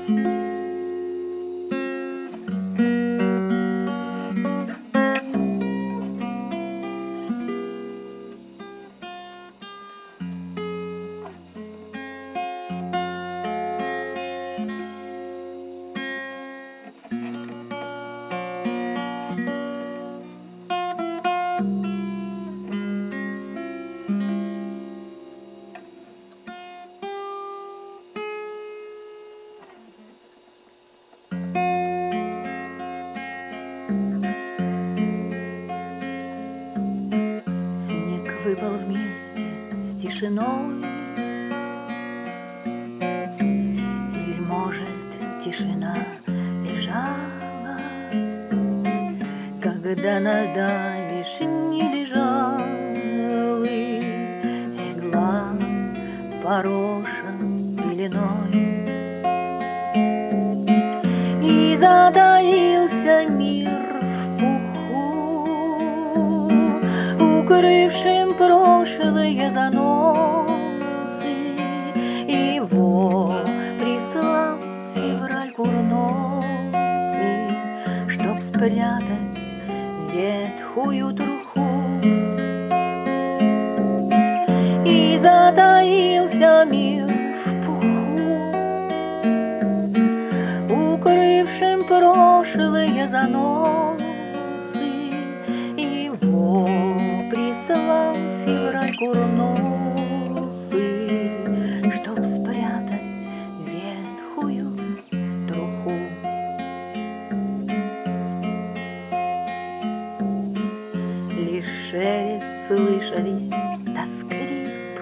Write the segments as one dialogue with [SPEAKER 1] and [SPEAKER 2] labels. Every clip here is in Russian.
[SPEAKER 1] Выпал вместе с тишиной, или, может, тишина лежала, когда надо вишни лежала, легла пороша пеленой, и затаился мир в пуху, укрывшим прошлые заносы. Его прислал февраль курносый, чтоб спрятать ветхую труху. И затаился мир в пуху, укрывшим прошлые заносы. Его прислал февраль курносый, чтоб спрятать ветхую труху. Лишь шелест слышались да скрип,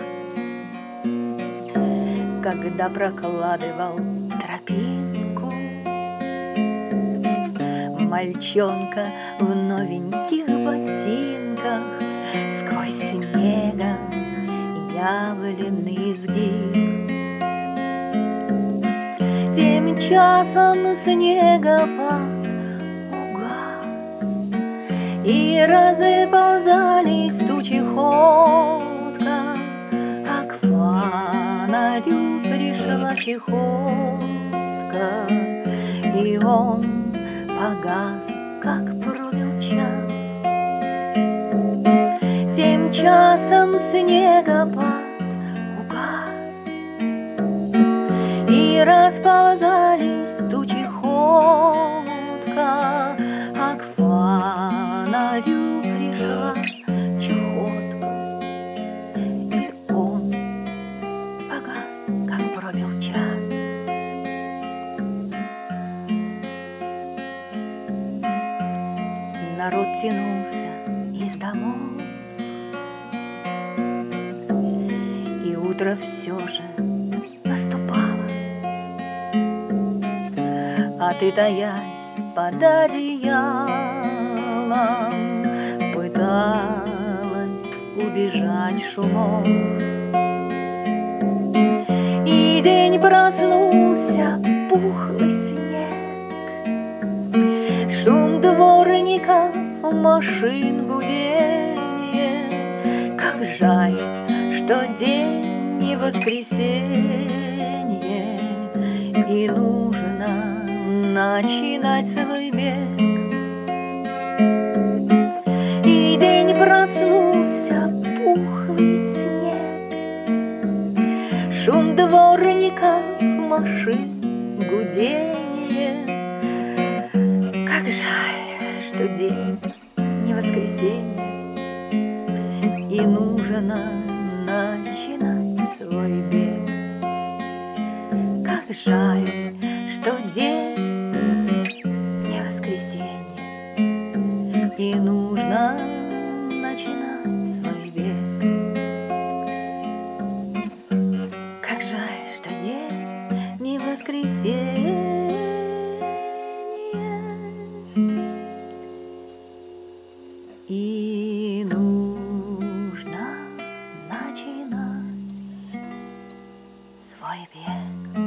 [SPEAKER 1] когда прокладывал тропинку мальчонка в новеньких ботинках. Сквозь снега явленный изгиб. Тем часом снегопад угас, и разползались тучи ходка, а к фонарю пришла чехотка, и он погас, как пробил час. Тем часом снегопад угас, и расползались тучи ходка, а к фонарю пришла чехотка, и он погас, как пробил час. Народ тянулся из домов, и утро все же наступало, а ты, таясь под одеялом, пыталась убежать шумов. И день проснулся, пухлый снег, шум дворников, машин гуденье. Как жаль, что день не воскресенье, и нужно начинать свой бег. И день проснулся, пухлый снег, шум дворников, машин гуденье. Как жаль, что день не воскресенье, и нужно начинать свой бег. Как жаль, что день не воскресенье, и нужно начинать свой бег. Как жаль, что день не воскресенье, и нужно начинать свой бег.